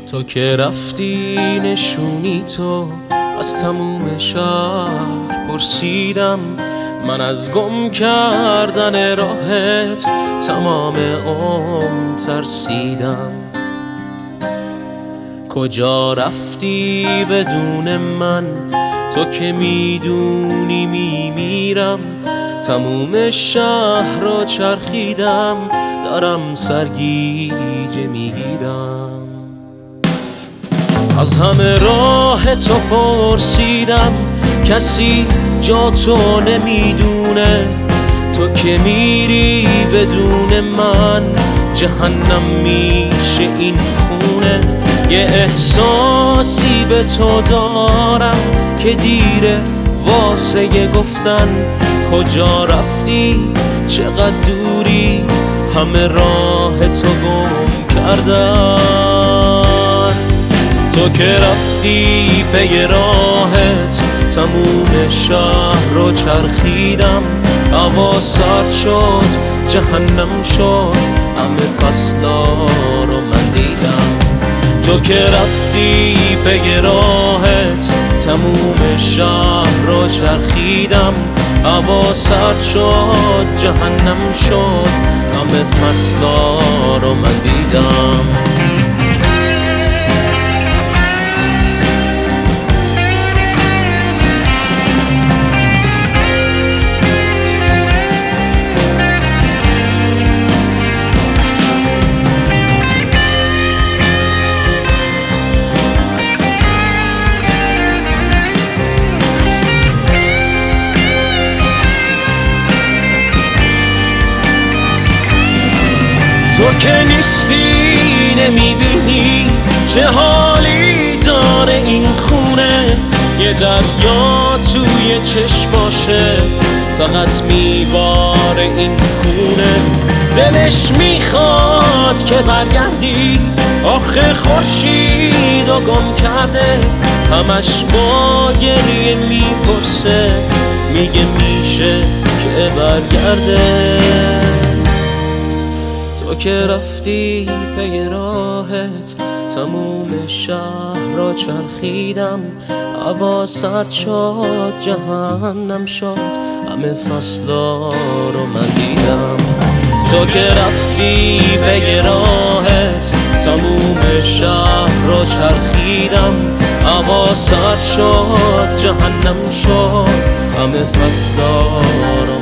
تو که رفتی نشونی تو از تموم شهر پرسیدم، من از گم کردن راهت تمام عمر ترسیدم. کجا رفتی بدون من؟ تو که میدونی میمیرم. تموم شهر را چرخیدم، دارم سرگیجه میگیرم. از همه راه تو پرسیدم، کسی جا تو نمیدونه. تو که میری بدون من، جهنم میشه این خونه. یه احساسی به تو دارم که دیره واسه گفتن. کجا رفتی؟ چقدر دوری؟ همه راه تو گم کردن. تو که رفتی پی راهت تموم شهر رو چرخیدم. هوا سرد شد، جهنم شد، همه فصلا رو من دیدم. تو که رفتی پی راهت تموم شهر رو چرخیدم. هوا سرد شد، جهنم شد، همه فصلا رو من دیدم. تو که نیستی نمیبینی چه حالی داره این خونه. یه دریا توی چشماشه، فقط میباره این خونه. دلش میخواد که برگردی، آخه خورشید رو گم کرده. همش با گریه میپرسه، میگه میشه که برگرده. تو که رفتی پی راهت تموم شهر را چرخیدم. هوا سرد شد، جهنم شد، همه فصلا رو من دیدم. تو که رفتی پی راهت تموم شهر را چرخیدم. هوا سرد شد، جهنم شد، همه فصلا رو